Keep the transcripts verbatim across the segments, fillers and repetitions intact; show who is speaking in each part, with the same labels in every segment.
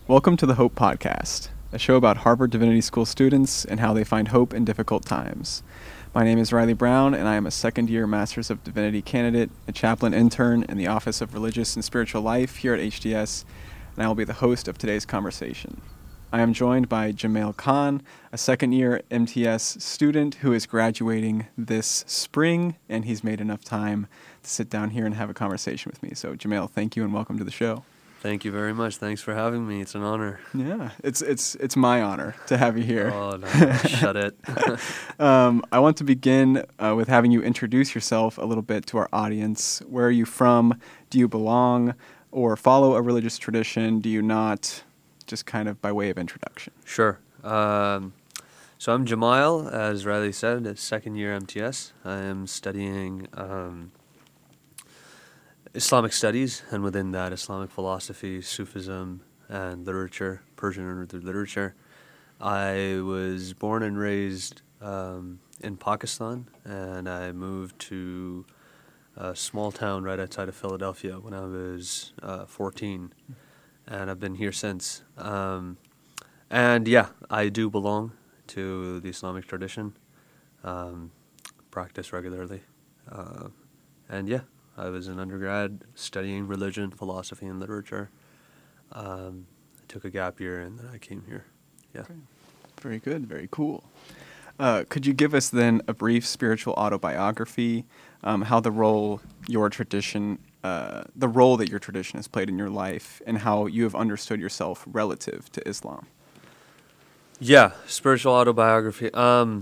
Speaker 1: Welcome to the Hope Podcast, a show about Harvard Divinity School students and how they find hope in difficult times. My name is Riley Brown, and I am a second-year Masters of Divinity candidate, a chaplain intern in the Office of Religious and Spiritual Life here at H D S, and I will be the host of today's conversation. I am joined by Jamail Khan, a second-year M T S student who is graduating this spring, and he's made enough time to sit down here and have a conversation with me. So, Jamail, thank you and welcome to the show.
Speaker 2: Thank you very much. Thanks for having me. It's an honor.
Speaker 1: Yeah, it's it's it's my honor to have you here.
Speaker 2: Oh, no, shut it.
Speaker 1: um, I want to begin uh, with having you introduce yourself a little bit to our audience. Where are you from? Do you belong or follow a religious tradition? Do you not? Just kind of by way of introduction.
Speaker 2: Sure. Um, so I'm Jamail, as Riley said, a second year M T S. I am studying um, Islamic studies, and within that, Islamic philosophy, Sufism, and literature, Persian and Urdu literature. I was born and raised um, in Pakistan, and I moved to a small town right outside of Philadelphia when I was uh, fourteen, and I've been here since. Um, and yeah, I do belong to the Islamic tradition, um, practice regularly, uh, and yeah. I was an undergrad studying religion, philosophy, and literature. Um, I took a gap year and then I came here. Yeah.
Speaker 1: Okay. Very good. Very cool. Uh, could you give us then a brief spiritual autobiography, um, how the role your tradition, uh, the role that your tradition has played in your life, and how you have understood yourself relative to Islam?
Speaker 2: Yeah, spiritual autobiography. Um,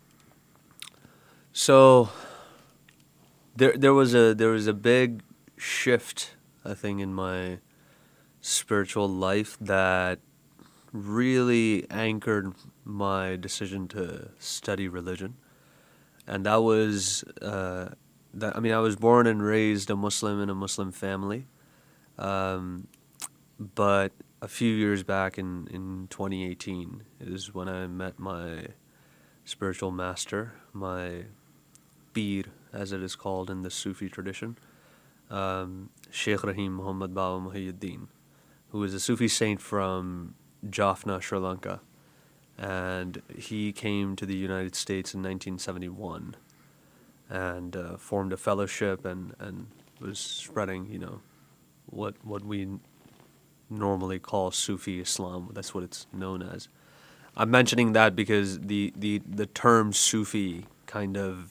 Speaker 2: so. There, there was a there was a big shift, I think, in my spiritual life that really anchored my decision to study religion, and that was uh, that. I mean, I was born and raised a Muslim in a Muslim family, um, but a few years back in in twenty eighteen is when I met my spiritual master, my Peer, as it is called in the Sufi tradition, um, Sheikh Rahim Muhammad Baba Muhyiddin, who is a Sufi saint from Jaffna, Sri Lanka. And he came to the United States in nineteen seventy-one and uh, formed a fellowship and, and was spreading, you know, what what we normally call Sufi Islam. That's what it's known as. I'm mentioning that because the, the, the term Sufi kind of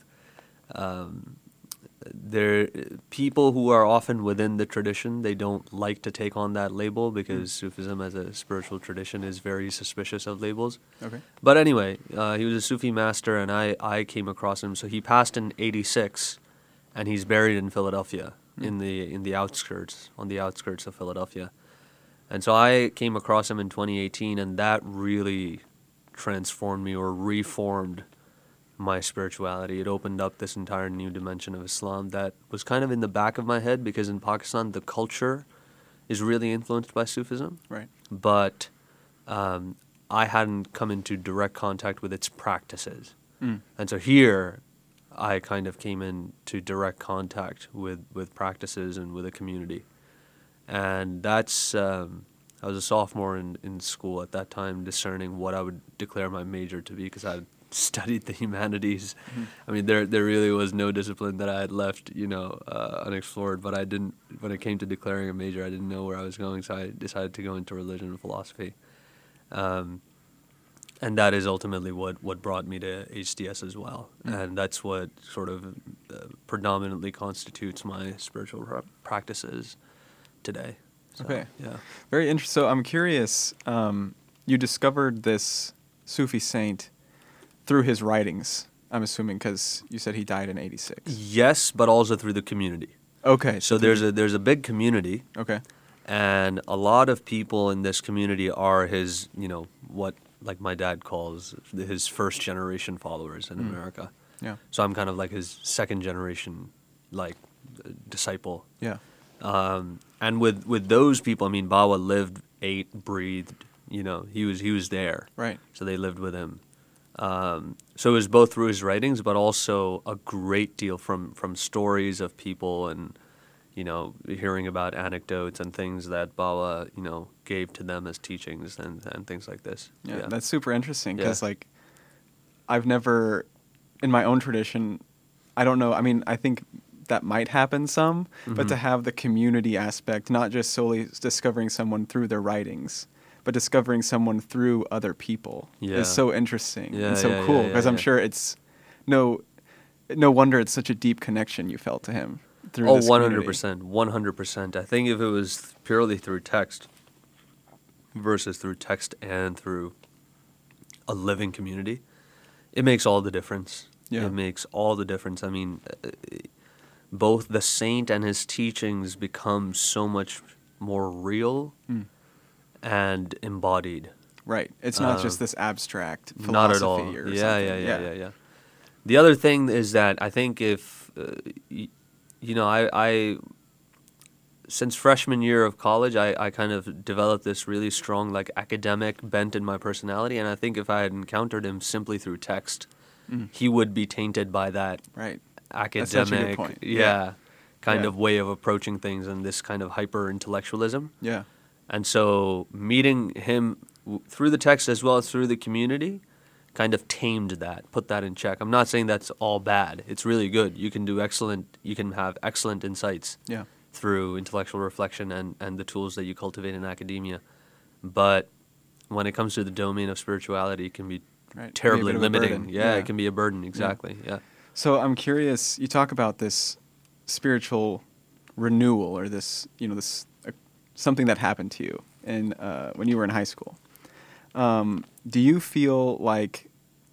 Speaker 2: Um, there, people who are often within the tradition, they don't like to take on that label because mm. Sufism as a spiritual tradition is very suspicious of labels.
Speaker 1: Okay.
Speaker 2: But anyway, uh, he was a Sufi master, and I, I came across him. So he passed in eighty-six, and he's buried in Philadelphia, mm. in the in the outskirts, on the outskirts of Philadelphia. And so I came across him in twenty eighteen, and that really transformed me or reformed my spirituality. It opened up this entire new dimension of Islam that was kind of in the back of my head because in Pakistan the culture is really influenced by Sufism.
Speaker 1: Right.
Speaker 2: But um, I hadn't come into direct contact with its practices. Mm. And so here I kind of came into direct contact with, with practices and with a community. And that's, um, I was a sophomore in, in school at that time discerning what I would declare my major to be because I had studied the humanities. Mm-hmm. I mean, there there really was no discipline that I had left, you know, uh, unexplored. But I didn't. When it came to declaring a major, I didn't know where I was going, so I decided to go into religion and philosophy. Um, and that is ultimately what, what brought me to H D S as well. Mm-hmm. And that's what sort of uh, predominantly constitutes my spiritual pra- practices today. So,
Speaker 1: okay.
Speaker 2: Yeah.
Speaker 1: Very interesting. So I'm curious. Um, you discovered this Sufi saint through his writings, I'm assuming, because you said he died in eighty-six.
Speaker 2: Yes, but also through the community.
Speaker 1: Okay.
Speaker 2: So there's a there's a big community.
Speaker 1: Okay.
Speaker 2: And a lot of people in this community are his, you know, what like my dad calls his first generation followers in mm. America.
Speaker 1: Yeah.
Speaker 2: So I'm kind of like his second generation, like disciple.
Speaker 1: Yeah.
Speaker 2: Um, and with with those people, I mean, Baba lived, ate, breathed. You know, he was he was there.
Speaker 1: Right.
Speaker 2: So they lived with him. Um, so it was both through his writings, but also a great deal from, from stories of people and, you know, hearing about anecdotes and things that Baba, you know, gave to them as teachings and, and things like this.
Speaker 1: Yeah,
Speaker 2: Yeah.
Speaker 1: that's super interesting
Speaker 2: Yeah.
Speaker 1: because, like, I've never, in my own tradition, I don't know. I mean, I think that might happen some, but to
Speaker 2: Mhm.
Speaker 1: have the community aspect, not just solely discovering someone through their writings, but discovering someone through other people,
Speaker 2: Yeah.
Speaker 1: is so interesting
Speaker 2: Yeah,
Speaker 1: and so
Speaker 2: yeah, yeah,
Speaker 1: cool.
Speaker 2: yeah,
Speaker 1: Because I'm
Speaker 2: yeah.
Speaker 1: sure it's no, no wonder it's such a deep connection you felt to him through
Speaker 2: Oh,
Speaker 1: this
Speaker 2: one hundred
Speaker 1: community.
Speaker 2: percent. one hundred percent. I think if it was purely through text versus through text and through a living community, it makes all the difference.
Speaker 1: Yeah.
Speaker 2: It makes all the difference. I mean, uh, both the saint and his teachings become so much more real
Speaker 1: Mm.
Speaker 2: and embodied.
Speaker 1: Right. It's not
Speaker 2: Um,
Speaker 1: just this abstract
Speaker 2: Not at
Speaker 1: philosophy
Speaker 2: all.
Speaker 1: or
Speaker 2: Yeah,
Speaker 1: something.
Speaker 2: yeah, yeah, yeah, yeah. The other thing is that I think if, uh, y- you know, I, I, since freshman year of college, I, I kind of developed this really strong, like, academic bent in my personality. And I think if I had encountered him simply through text,
Speaker 1: Mm.
Speaker 2: he would be tainted by that
Speaker 1: Right.
Speaker 2: academic,
Speaker 1: That's such a good point.
Speaker 2: yeah,
Speaker 1: Yeah.
Speaker 2: kind
Speaker 1: Yeah.
Speaker 2: of way of approaching things and this kind of hyper intellectualism.
Speaker 1: Yeah.
Speaker 2: And so meeting him w- through the text as well as through the community kind of tamed that, put that in check. I'm not saying that's all bad. It's really good. You can do excellent, you can have excellent insights
Speaker 1: Yeah.
Speaker 2: through intellectual reflection and, and the tools that you cultivate in academia. But when it comes to the domain of spirituality, it can be
Speaker 1: Right. Be a
Speaker 2: terribly
Speaker 1: bit of a
Speaker 2: limiting.
Speaker 1: burden.
Speaker 2: Yeah,
Speaker 1: Yeah.
Speaker 2: it can be a burden. Exactly. Yeah.
Speaker 1: So I'm curious, you talk about this spiritual renewal or this, you know, this uh, something that happened to you in uh, when you were in high school. Um, do you feel like,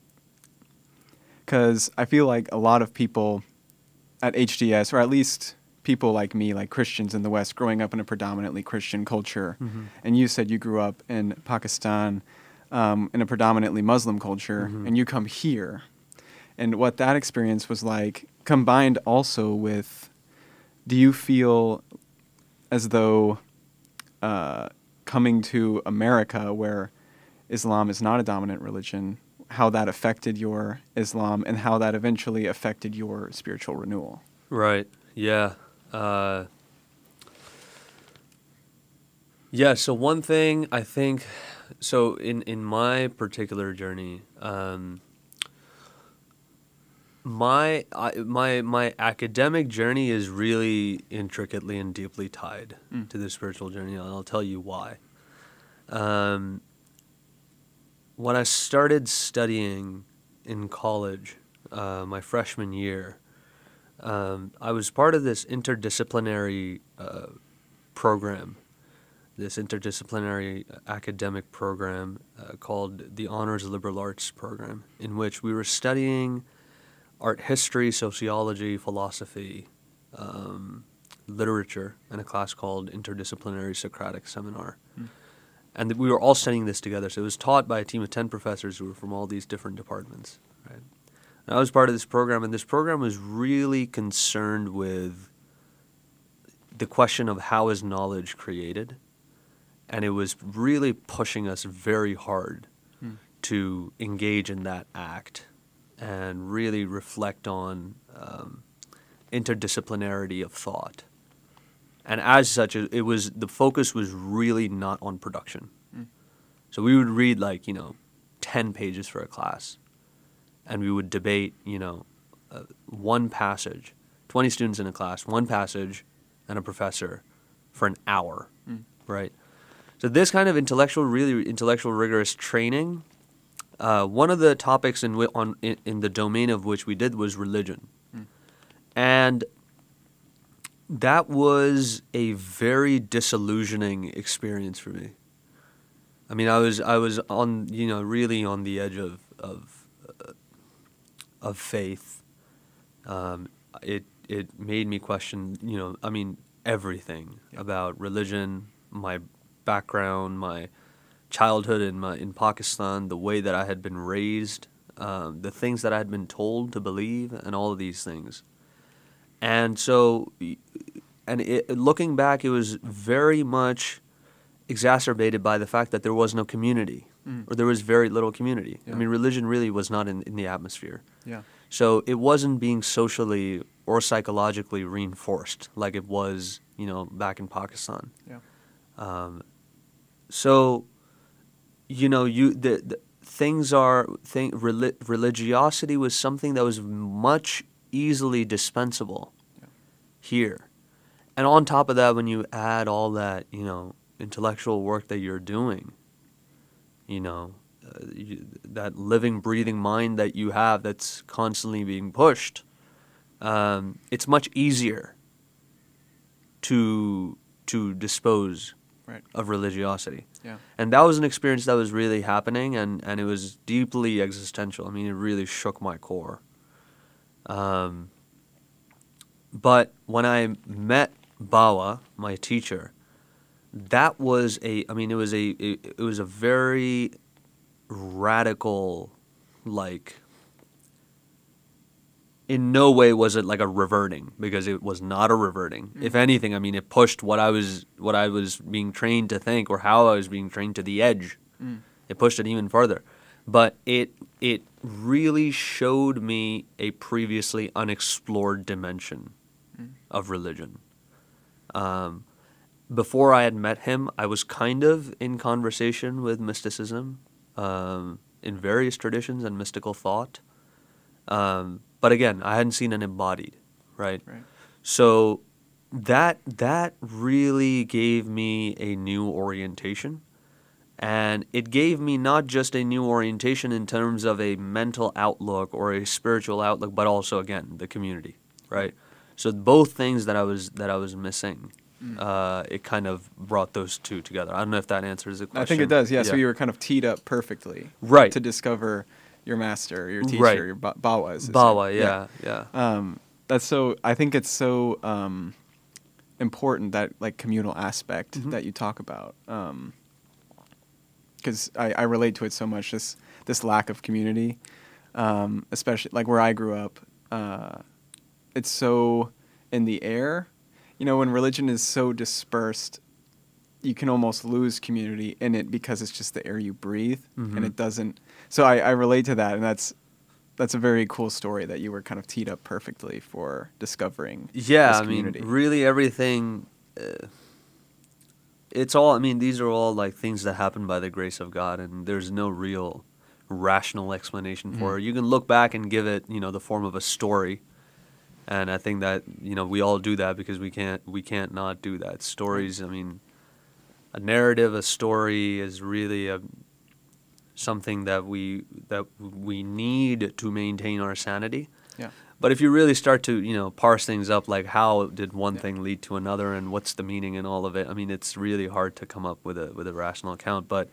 Speaker 1: because I feel like a lot of people at H D S, or at least people like me, like Christians in the West, growing up in a predominantly Christian culture,
Speaker 2: Mhm.
Speaker 1: and you said you grew up in Pakistan um, in a predominantly Muslim culture,
Speaker 2: Mhm.
Speaker 1: and you come here, and what that experience was like, combined also with, do you feel as though uh, coming to America, where Islam is not a dominant religion, how that affected your Islam and how that eventually affected your spiritual renewal?
Speaker 2: Right. Yeah. Uh, yeah. So one thing I think, so in, in my particular journey, um, my I, my my academic journey is really intricately and deeply tied
Speaker 1: Mm.
Speaker 2: to the spiritual journey, and I'll tell you why. Um, when I started studying in college, uh, my freshman year, um, I was part of this interdisciplinary uh, program, this interdisciplinary academic program uh, called the Honors Liberal Arts Program, in which we were studying art history, sociology, philosophy, um, literature, in a class called Interdisciplinary Socratic Seminar.
Speaker 1: Mm.
Speaker 2: And th- we were all studying this together. So it was taught by a team of ten professors who were from all these different departments. Right? And I was part of this program, and this program was really concerned with the question of how is knowledge created. And it was really pushing us very hard
Speaker 1: Mm.
Speaker 2: to engage in that act and really reflect on um, interdisciplinarity of thought. And as such, it, it was the focus was really not on production.
Speaker 1: Mm.
Speaker 2: So we would read like you know, ten pages for a class, and we would debate you know, uh, one passage, twenty students in a class, one passage, and a professor, for an hour,
Speaker 1: Mm.
Speaker 2: right? So this kind of intellectual, really intellectual, rigorous training. Uh, one of the topics in, wi- on, in in the domain of which we did was religion,
Speaker 1: Mm.
Speaker 2: and that was a very disillusioning experience for me. I mean, I was I was on you know really on the edge of of uh, of faith. Um, it it made me question you know I mean everything
Speaker 1: Yeah.
Speaker 2: about religion, my background, my childhood in my in Pakistan, the way that I had been raised, um, the things that I had been told to believe, and all of these things. And so, y- and it, looking back, it was very much exacerbated by the fact that there was no community,
Speaker 1: Mm.
Speaker 2: or there was very little community.
Speaker 1: Yeah.
Speaker 2: I mean, religion really was not in, in the atmosphere.
Speaker 1: Yeah.
Speaker 2: So it wasn't being socially or psychologically reinforced like it was, you know, back in Pakistan.
Speaker 1: Yeah.
Speaker 2: Um, so, you know, you the, the things are thing reli- religiosity was something that was much easily dispensable
Speaker 1: Yeah.
Speaker 2: here, and on top of that, when you add all that, you know, intellectual work that you're doing, you know, uh, you, that living, breathing mind that you have that's constantly being pushed, um, it's much easier to to dispose
Speaker 1: Right.
Speaker 2: of religiosity.
Speaker 1: Yeah.
Speaker 2: And that was an experience that was really happening, and, and it was deeply existential. I mean, it really shook my core. Um, but when I met Bawa, my teacher, that was a, I mean, it was a, it, it was a very radical, like, in no way was it like a reverting, because it was not a reverting. Mm. If anything, I mean, it pushed what I was what I was being trained to think, or how I was being trained, to the edge. Mm. It pushed it even further. But it it really showed me a previously unexplored dimension mm. of religion. Um, before I had met him, I was kind of in conversation with mysticism, um, in various traditions and mystical thought. Um, But again, I hadn't seen it embodied, right?
Speaker 1: Right.
Speaker 2: So that that really gave me a new orientation. And it gave me not just a new orientation in terms of a mental outlook or a spiritual outlook, but also, again, the community, right? So both things that I was that I was missing, mm. uh, it kind of brought those two together. I don't know if that answers the question.
Speaker 1: I think it does, yeah. yeah. So you were kind of teed up perfectly.
Speaker 2: Right.
Speaker 1: To discover your master, your teacher,
Speaker 2: right.
Speaker 1: your ba- Bawa. Is
Speaker 2: Bawa, yeah, yeah.
Speaker 1: yeah. Um, that's so. I think it's so um, important, that like communal aspect mm-hmm. that you talk about, because um, I, I relate to it so much. This this lack of community, um, especially like where I grew up, uh, it's so in the air. You know, when religion is so dispersed, you can almost lose community in it because it's just the air you breathe, mm-hmm. and it doesn't. So I, I relate to that, and that's that's a very cool story that you were kind of teed up perfectly for discovering.
Speaker 2: Yeah,
Speaker 1: this
Speaker 2: I
Speaker 1: community.
Speaker 2: mean, really everything. Uh, it's all. I mean, these are all like things that happen by the grace of God, and there's no real rational explanation mm-hmm. for it. You can look back and give it, you know, the form of a story, and I think that, you know, we all do that because we can't we can't not do that. Stories. I mean, a narrative, a story is really a. something that we that we need to maintain our sanity.
Speaker 1: Yeah.
Speaker 2: But if you really start to, you know, parse things up, like how did one
Speaker 1: yeah.
Speaker 2: thing lead to another, and what's the meaning in all of it? I mean, it's really hard to come up with a with a rational account. But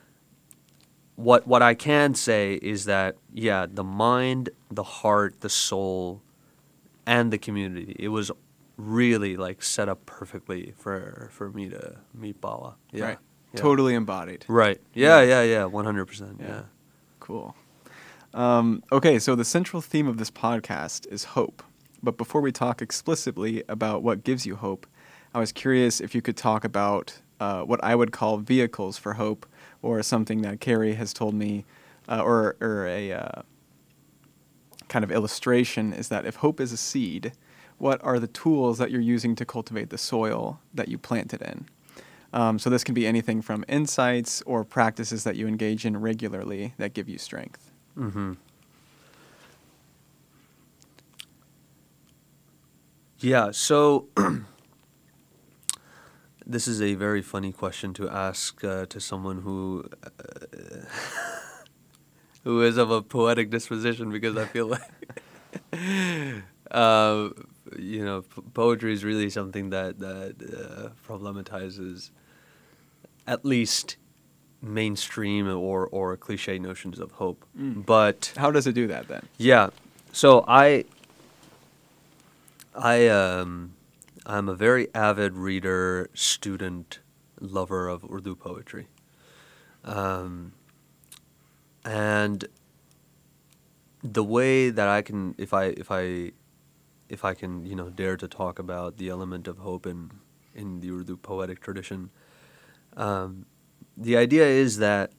Speaker 2: what what I can say is that, yeah, the mind, the heart, the soul, and the community, it was really like set up perfectly for for me to meet Bawa. Yeah.
Speaker 1: Right.
Speaker 2: Yeah.
Speaker 1: Totally embodied.
Speaker 2: Right. Yeah, yeah, yeah, one hundred percent. Yeah. yeah.
Speaker 1: Cool. Um, okay, so the central theme of this podcast is hope. But before we talk explicitly about what gives you hope, I was curious if you could talk about uh, what I would call vehicles for hope, or something that Carrie has told me, uh, or, or a uh, kind of illustration, is that if hope is a seed, what are the tools that you're using to cultivate the soil that you planted in? Um, so this can be anything from insights or practices that you engage in regularly that give you strength.
Speaker 2: Mm-hmm. Yeah, so this is a very funny question to ask uh, to someone who uh, who is of a poetic disposition, because I feel like uh, you know, p- poetry is really something that that uh, problematizes at least mainstream or or cliche notions of hope. Mm. But
Speaker 1: how does it do that then?
Speaker 2: Yeah, so I I um I'm a very avid reader, student, lover of Urdu poetry, um, and the way that I can, if I if I if I can, you know, dare to talk about the element of hope in in the Urdu poetic tradition. Um, the idea is that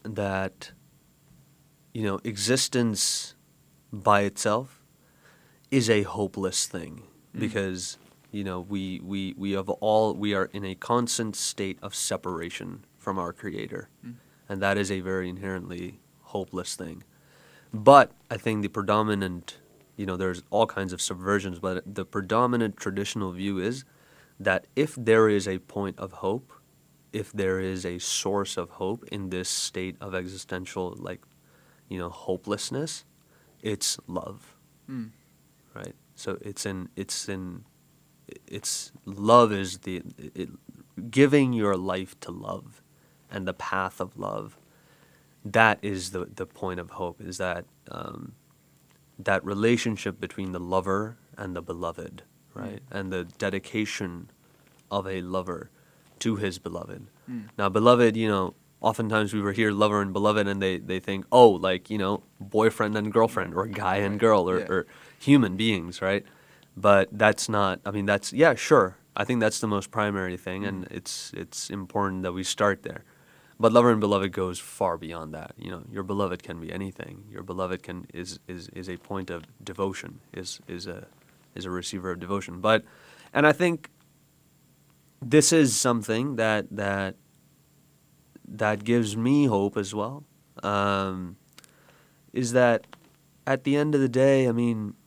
Speaker 2: that you know, existence by itself is a hopeless thing because you know we we we have all we are in a constant state of separation from our Creator,
Speaker 1: Mm.
Speaker 2: and that is a very inherently hopeless thing. But I think the predominant, you know, there's all kinds of subversions, but the predominant traditional view is that if there is a point of hope, if there is a source of hope in this state of existential, like, you know, hopelessness, it's love,
Speaker 1: Mm.
Speaker 2: right? So it's in, it's in, it's love is the, it, giving your life to love and the path of love. That is the, the point of hope, is that um, that relationship between the lover and the beloved, right?
Speaker 1: Mm.
Speaker 2: And the dedication of a lover to his beloved.
Speaker 1: Mm.
Speaker 2: Now, beloved, you know, oftentimes we hear lover and beloved and they, they think, oh, like, you know, boyfriend and girlfriend or guy and
Speaker 1: Right.
Speaker 2: girl or,
Speaker 1: Yeah.
Speaker 2: or human beings, right? But that's not, I mean, that's, yeah, sure. I think that's the most primary thing,
Speaker 1: Mm.
Speaker 2: and it's it's important that we start there. But lover and beloved goes far beyond that. You know, your beloved can be anything. Your beloved can is is, is a point of devotion, is is a is a receiver of devotion. But and I think this is something that that that gives me hope as well. Um, is that at the end of the day, I mean,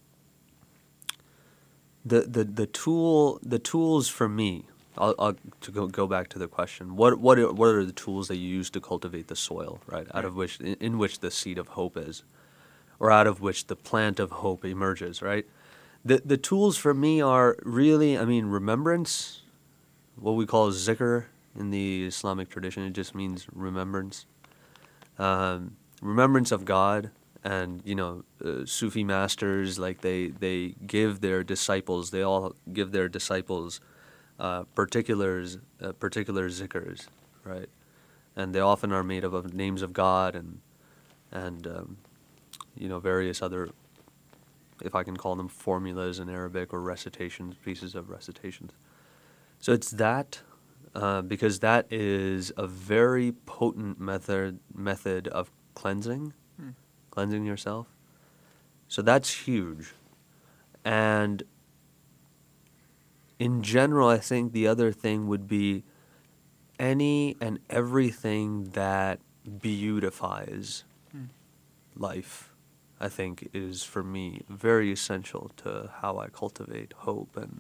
Speaker 2: the the the tool the tools for me. I'll, I'll to go go back to the question. What what are, what are the tools that you use to cultivate the soil, right? Out
Speaker 1: Right.
Speaker 2: of which in, in which the seed of hope is, or out of which the plant of hope emerges, right? The the tools for me are really, I mean, remembrance, what we call zikr in the Islamic tradition. It just means remembrance, um, remembrance of God. And you know, uh, Sufi masters, like they they give their disciples, they all give their disciples uh, particulars, uh, particular zikrs, right? And they often are made up of names of God and and um, you know, various other, if I can call them formulas in Arabic, or recitations, pieces of recitations. So it's that, uh, because that is a very potent method method of cleansing,
Speaker 1: Mm.
Speaker 2: cleansing yourself. So that's huge. And in general, I think the other thing would be any and everything that beautifies
Speaker 1: Mm.
Speaker 2: life, I think, is for me very essential to how I cultivate hope and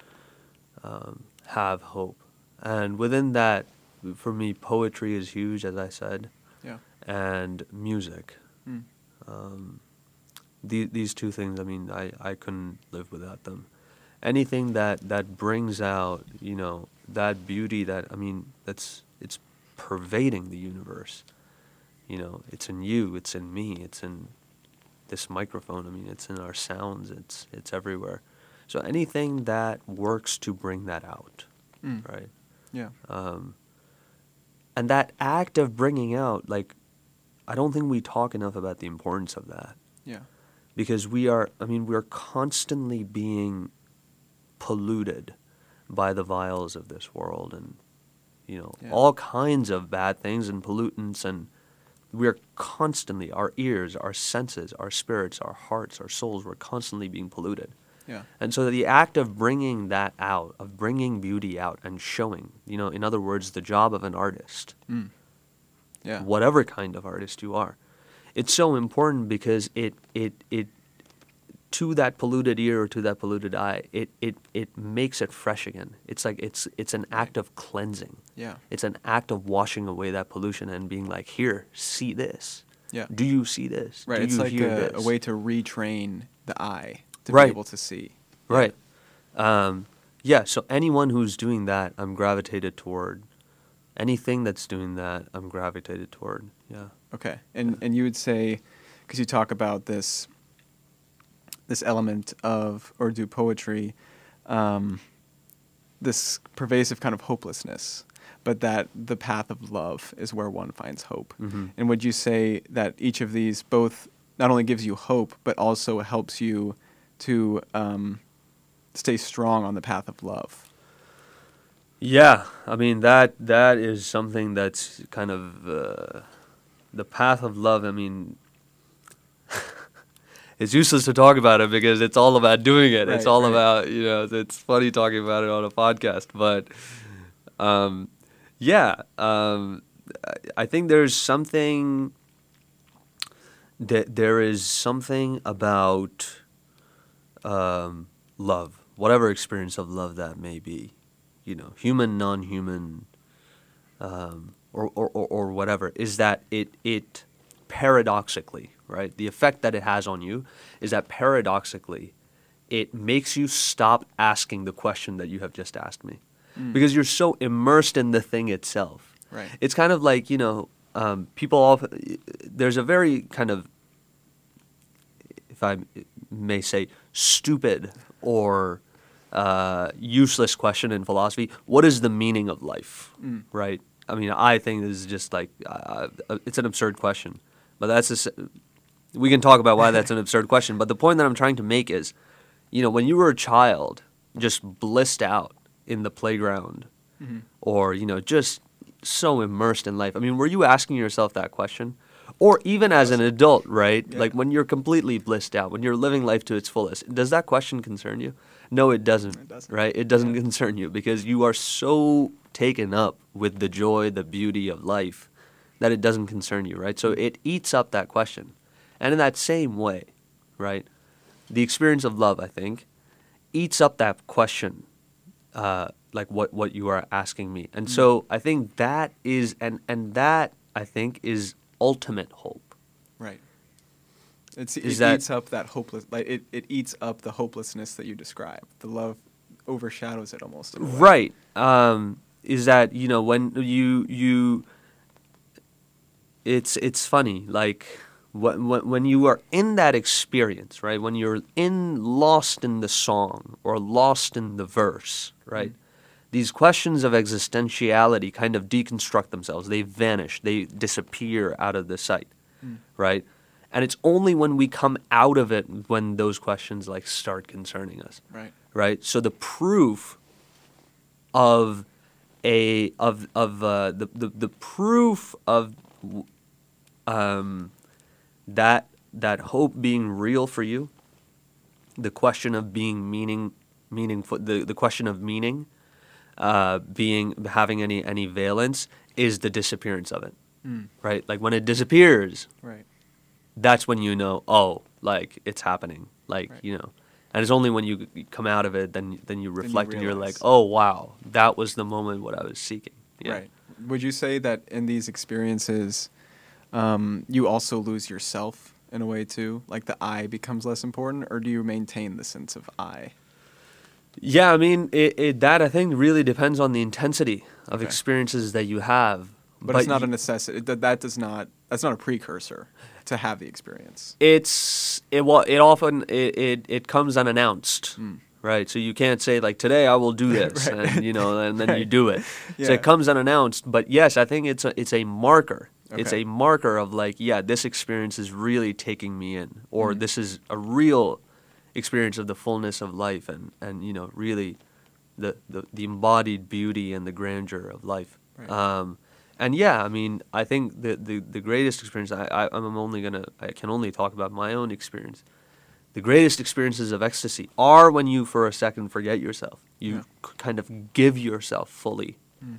Speaker 2: um, have hope. And within that, for me, poetry is huge, as I said,
Speaker 1: Yeah.
Speaker 2: and music.
Speaker 1: Mm.
Speaker 2: Um, the, these two things, I mean, I, I couldn't live without them. Anything that, that brings out, you know, that beauty that, I mean, that's, it's pervading the universe. You know, it's in you, it's in me, it's in this microphone, I mean, it's in our sounds, it's, it's everywhere. So anything that works to bring that out,
Speaker 1: Mm.
Speaker 2: right?
Speaker 1: Yeah.
Speaker 2: Um, and that act of bringing out, like, I don't think we talk enough about the importance of that.
Speaker 1: Yeah.
Speaker 2: Because we are, I mean, we're constantly being polluted by the vials of this world and, you know,
Speaker 1: Yeah.
Speaker 2: all kinds of bad things and pollutants. And we're constantly, our ears, our senses, our spirits, our hearts, our souls, we're constantly being polluted.
Speaker 1: Yeah.
Speaker 2: And so the act of bringing that out, of bringing beauty out and showing, you know, in other words, the job of an artist,
Speaker 1: Mm. Yeah.
Speaker 2: whatever kind of artist you are, it's so important because it, it, it, to that polluted ear or to that polluted eye, it, it, it makes it fresh again. It's like, it's, it's an act of cleansing.
Speaker 1: Yeah.
Speaker 2: It's an act of washing away that pollution and being like, here, see this.
Speaker 1: Yeah.
Speaker 2: Do you see this?
Speaker 1: Right.
Speaker 2: Do
Speaker 1: It's
Speaker 2: you
Speaker 1: like
Speaker 2: hear
Speaker 1: a,
Speaker 2: this?
Speaker 1: a way to retrain the eye to
Speaker 2: Right.
Speaker 1: be able to see.
Speaker 2: Right. Um, yeah, so anyone who's doing that, I'm gravitated toward. Anything that's doing that, I'm gravitated toward. Yeah.
Speaker 1: Okay. And and you would say, because you talk about this this element of Urdu poetry, um, this pervasive kind of hopelessness, but that the path of love is where one finds hope.
Speaker 2: Mhm.
Speaker 1: And would you say that each of these both not only gives you hope, but also helps you to um, stay strong on the path of love?
Speaker 2: Yeah, I mean that that is something that's kind of uh, the path of love. I mean, it's useless to talk about it because it's all about doing it.
Speaker 1: Right,
Speaker 2: it's all
Speaker 1: right.
Speaker 2: about, you know, it's funny talking about it on a podcast, but um, yeah, um, I I think there's something that there is something about um, love, whatever experience of love that may be, you know, human, non-human, um, or, or, or, or whatever, is that it it paradoxically, right? The effect that it has on you is that paradoxically, it makes you stop asking the question that you have just asked me,
Speaker 1: Mm.
Speaker 2: because you're so immersed in the thing itself.
Speaker 1: Right.
Speaker 2: It's kind of like, you know, um, people often, there's a very kind of, if I may say, stupid or uh, useless question in philosophy. What is the meaning of life?
Speaker 1: Mm.
Speaker 2: Right? I mean, I think this is just like, uh, it's an absurd question. But that's a s we can talk about why that's an absurd question. But the point that I'm trying to make is, you know, when you were a child, just blissed out in the playground,
Speaker 1: Mm-hmm.
Speaker 2: or, you know, just so immersed in life. I mean, were you asking yourself that question? Or even as an adult, right?
Speaker 1: Yeah.
Speaker 2: Like when you're completely blissed out, when you're living life to its fullest, does that question concern you? No, it doesn't,
Speaker 1: It doesn't.
Speaker 2: right? It doesn't
Speaker 1: Yeah.
Speaker 2: concern you because you are so taken up with the joy, the beauty of life that it doesn't concern you, right? So it eats up that question. And in that same way, right, the experience of love, I think, eats up that question, uh, like what, what you are asking me. And so I think that is, and, and that, I think, is ultimate hope.
Speaker 1: Right. It's,
Speaker 2: Is
Speaker 1: it
Speaker 2: that-
Speaker 1: eats up that hopeless, like it, it eats up the hopelessness that you describe. The love overshadows it almost. in a way.
Speaker 2: Right. Um, is that, you know, when you, you, it's, it's funny, like, when, when when you are in that experience, right, when you're in, lost in the song or lost in the verse, right, these questions of existentiality kind of deconstruct themselves. They vanish. They disappear out of the sight,
Speaker 1: Mm.
Speaker 2: right? And it's only when we come out of it when those questions like start concerning us,
Speaker 1: Right.
Speaker 2: right? So the proof of a of of uh, the, the the proof of um, that that hope being real for you, the question of being meaning meaningful, the the question of meaning. Uh, being having any any valence is the disappearance of it,
Speaker 1: Mm.
Speaker 2: right? Like when it disappears,
Speaker 1: Right.
Speaker 2: that's when you know, oh, like it's happening, like
Speaker 1: Right.
Speaker 2: you know, and it's only when you come out of it then then you reflect and you're like,
Speaker 1: realize.
Speaker 2: oh wow, that was the moment what I was seeking. Yeah.
Speaker 1: Right. Would you say that in these experiences, um, you also lose yourself in a way too? Like the I becomes less important, or do you maintain the sense of I?
Speaker 2: Yeah, I mean, it, it that I think really depends on the intensity of
Speaker 1: Okay.
Speaker 2: experiences that you have.
Speaker 1: But, it's not
Speaker 2: you-
Speaker 1: a necessity. That that does not. That's not a precursor to have the experience.
Speaker 2: it's it well it often it, it, it comes unannounced,
Speaker 1: Mm.
Speaker 2: right? So you can't say like today I will do this,
Speaker 1: Right.
Speaker 2: and you know, and then you
Speaker 1: Right.
Speaker 2: do it. So
Speaker 1: Yeah.
Speaker 2: it comes unannounced. But yes, I think it's a it's a marker. It's
Speaker 1: Okay.
Speaker 2: a marker of like, yeah, this experience is really taking me in, or
Speaker 1: Mm.
Speaker 2: this is a real experience of the fullness of life, and and you know, really the the, the embodied beauty and the grandeur of life.
Speaker 1: Right.
Speaker 2: Um, and yeah, I mean, I think the, the, the greatest experience, I, I, I'm only gonna, I can only talk about my own experience. The greatest experiences of ecstasy are when you, for a second, forget yourself. You
Speaker 1: Yeah.
Speaker 2: k- kind of give yourself fully
Speaker 1: Mm.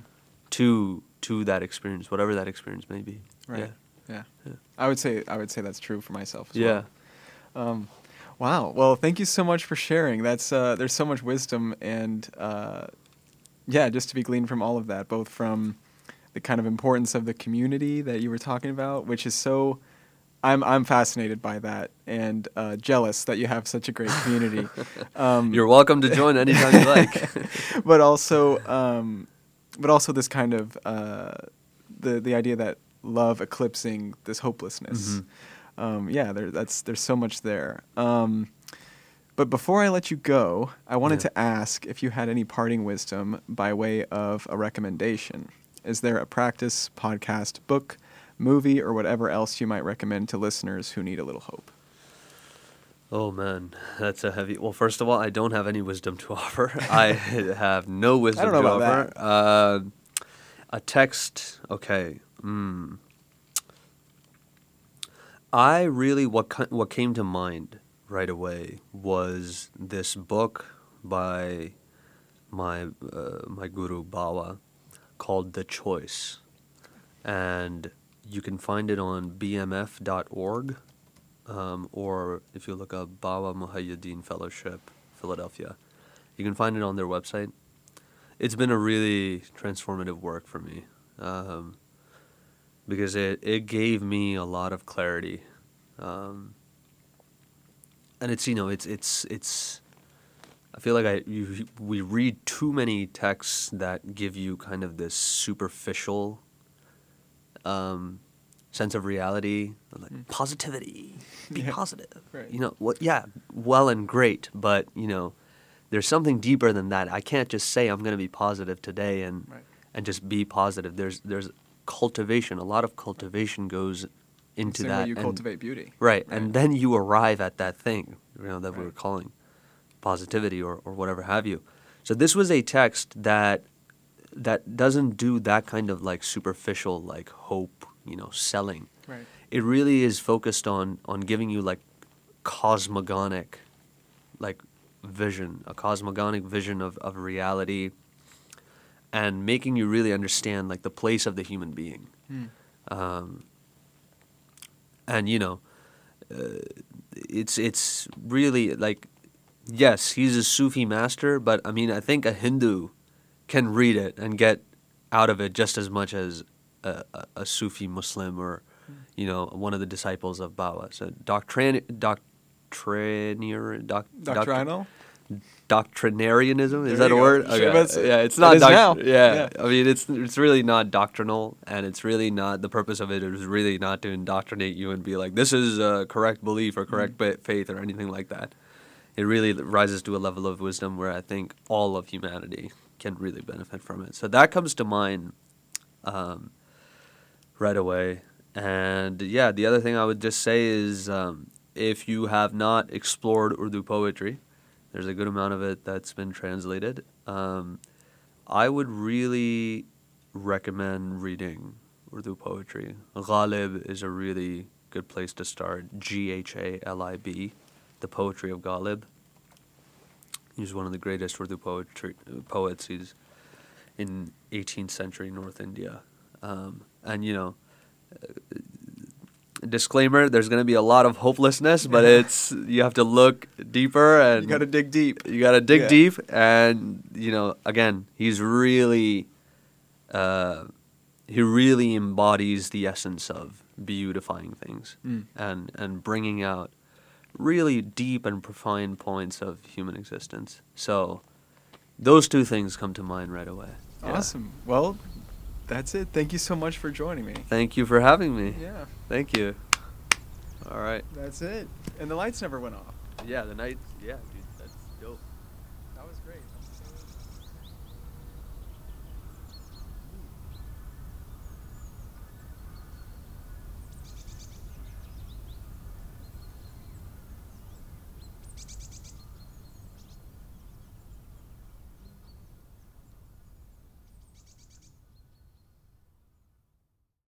Speaker 2: to to that experience, whatever that experience may be.
Speaker 1: Right.
Speaker 2: Yeah.
Speaker 1: Yeah.
Speaker 2: Yeah.
Speaker 1: I would say I would say that's true for myself as
Speaker 2: Yeah.
Speaker 1: well. Um, wow. Well, thank you so much for sharing. That's uh, there's so much wisdom and uh, yeah, just to be gleaned from all of that, both from the kind of importance of the community that you were talking about, which is so. I'm I'm fascinated by that and uh, jealous that you have such a great community. Um,
Speaker 2: You're welcome to join anytime you like.
Speaker 1: but also, um, but also this kind of uh, the the idea that love eclipsing this hopelessness.
Speaker 2: Mhm.
Speaker 1: Um, yeah, there, that's there's so much there. Um, but before I let you go, I wanted
Speaker 2: Yeah.
Speaker 1: to ask if you had any parting wisdom by way of a recommendation. Is there a practice, podcast, book, movie, or whatever else you might recommend to listeners who need a little hope?
Speaker 2: Oh man, that's a heavy. Well, first of all, I don't have any wisdom to offer. I have no wisdom
Speaker 1: know
Speaker 2: to
Speaker 1: about
Speaker 2: offer. Uh, a text, okay. Mm. I really what ki- what came to mind right away was this book by my uh, my guru Bawa called The Choice, and you can find it on b m f dot org, um, or if you look up Bawa Muhyiddin Fellowship, Philadelphia, you can find it on their website. It's been a really transformative work for me, um, because it, it gave me a lot of clarity. Um, and it's, you know, it's, it's, it's, I feel like I, you, we read too many texts that give you kind of this superficial, um, sense of reality, like mm. positivity, be yeah. positive,
Speaker 1: right.
Speaker 2: you know, what, yeah, well and great, but, you know, there's something deeper than that. I can't just say I'm going to be positive today and, right. and just be positive. There's, there's cultivation. A lot of cultivation goes into
Speaker 1: Same
Speaker 2: that.
Speaker 1: Way you
Speaker 2: and,
Speaker 1: cultivate beauty.
Speaker 2: Right.
Speaker 1: right.
Speaker 2: And then you arrive at that thing, you know, that
Speaker 1: right.
Speaker 2: we were calling positivity or, or whatever have you. So this was a text that that doesn't do that kind of like superficial like hope, you know, selling.
Speaker 1: Right.
Speaker 2: It really is focused on on giving you like cosmogonic like vision, a cosmogonic vision of, of reality, and making you really understand like the place of the human being.
Speaker 1: Mm.
Speaker 2: Um, and you know, uh, it's it's really like, yes, he's a Sufi master, but I mean, I think a Hindu can read it and get out of it just as much as a, a, a Sufi Muslim or, mm. you know, one of the disciples of Bawa. So doctrin doctrinier doc,
Speaker 1: doctrinal.
Speaker 2: Doctrinarianism, is
Speaker 1: there
Speaker 2: that a
Speaker 1: go.
Speaker 2: word?
Speaker 1: Sure,
Speaker 2: okay. Yeah, it's not.
Speaker 1: It is
Speaker 2: doc-
Speaker 1: now.
Speaker 2: Yeah.
Speaker 1: yeah,
Speaker 2: I mean, it's it's really not doctrinal, and it's really not the purpose of it is really not to indoctrinate you and be like, this is a correct belief or correct mm. faith or anything like that. It really rises to a level of wisdom where I think all of humanity can really benefit from it. So that comes to mind um, right away. And yeah, the other thing I would just say is um, if you have not explored Urdu poetry, there's a good amount of it that's been translated. Um, I would really recommend reading Urdu poetry. Ghalib is a really good place to start. G H A L I B, the poetry of Ghalib. He's one of the greatest Urdu poetry poets. He's in eighteenth century North India. Um, and, you know, uh, disclaimer, there's going to be a lot of hopelessness, but it's you have to look deeper and
Speaker 1: you got to dig deep.
Speaker 2: You got to dig
Speaker 1: yeah.
Speaker 2: deep, and you know, again, he's really, uh, he really embodies the essence of beautifying things
Speaker 1: mm.
Speaker 2: and and bringing out really deep and profound points of human existence. So, those two things come to mind right away.
Speaker 1: Awesome. Yeah. Well. That's it. Thank you so much for joining me.
Speaker 2: Thank you for having me.
Speaker 1: Yeah.
Speaker 2: Thank you. All right.
Speaker 1: That's it. And the lights never went off.
Speaker 2: Yeah, the night, yeah. Dude.